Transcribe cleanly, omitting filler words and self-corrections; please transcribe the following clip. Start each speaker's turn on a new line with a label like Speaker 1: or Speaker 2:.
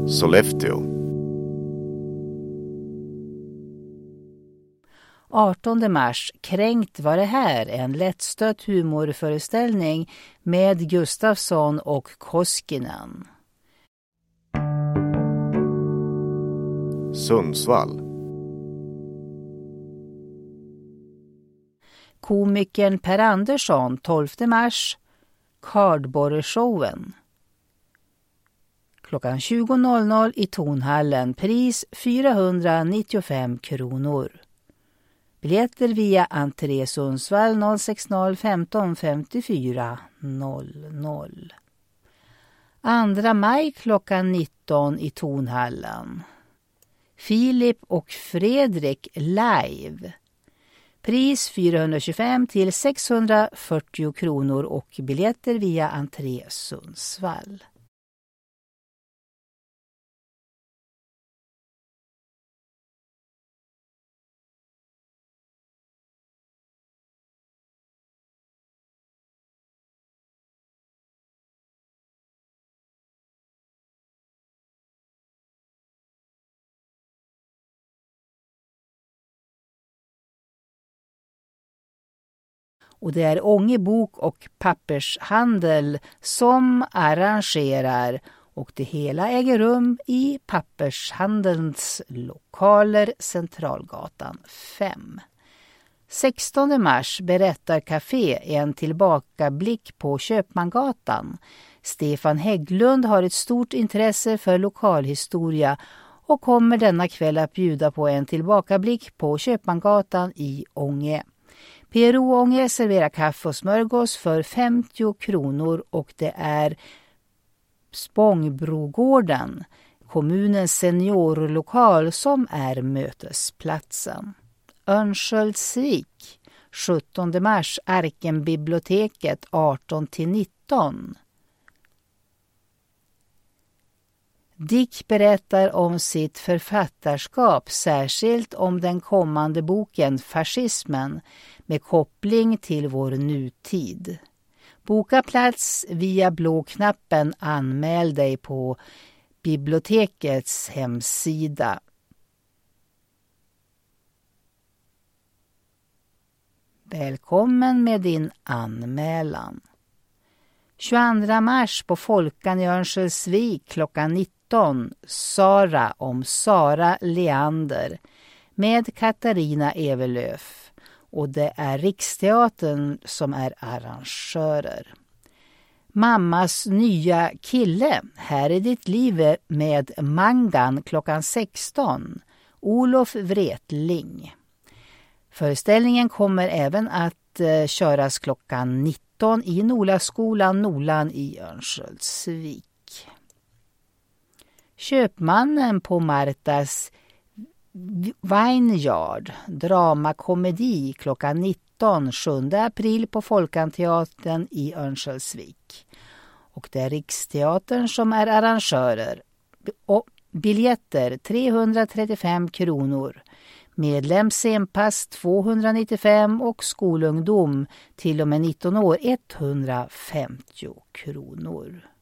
Speaker 1: Sollefteå.
Speaker 2: 18 mars, Kränkt var det här, en lättstött humorföreställning med Gustafsson och Koskinen.
Speaker 1: Sundsvall.
Speaker 2: Komikern Per Andersson, 12 mars, Kardborreshowen. Klockan 20.00 i Tonhallen, pris 495 kronor. Biljetter via entré Sundsvall 060 15 54 00. 2 maj klockan 19 i Tonhallen. Filip och Fredrik live. Pris 425 till 640 kronor och biljetter via entré Sundsvall. Och det är Ånge bok- och pappershandel som arrangerar, och det hela äger rum i pappershandelns lokaler Centralgatan 5. 16 mars berättar Café en tillbakablick på Köpmangatan. Stefan Hägglund har ett stort intresse för lokalhistoria och kommer denna kväll att bjuda på en tillbakablick på Köpmangatan i Ånge. PRO Ånge serverar kaffe och smörgås för 50 kronor och det är Spångbrogården, kommunens seniorlokal, som är mötesplatsen. Örnsköldsvik, 17 mars, Arkenbiblioteket 18-19. Dick berättar om sitt författarskap, särskilt om den kommande boken Fascismen med koppling till vår nutid. Boka plats via blå knappen, anmäl dig på bibliotekets hemsida. Välkommen med din anmälan. 22 mars på Folkan i Örnsköldsvik klockan 19. Sara om Sara Leander med Katarina Evelöf. Och det är Riksteatern som är arrangörer. Mammas nya kille, här är ditt liv med Mangan klockan 16. Olof Wretling. Föreställningen kommer även att köras klockan 19 i Nolaskolan Nolan i Örnsköldsvik. Köpmannen på Martas Vineyard, dramakomedi klockan 19, 7 april på Folkanteatern i Örnsköldsvik. Och det är Riksteatern som är arrangörer. Och biljetter 335 kronor. Medlemssenpass 295 och skolungdom till och med 19 år 150 kronor.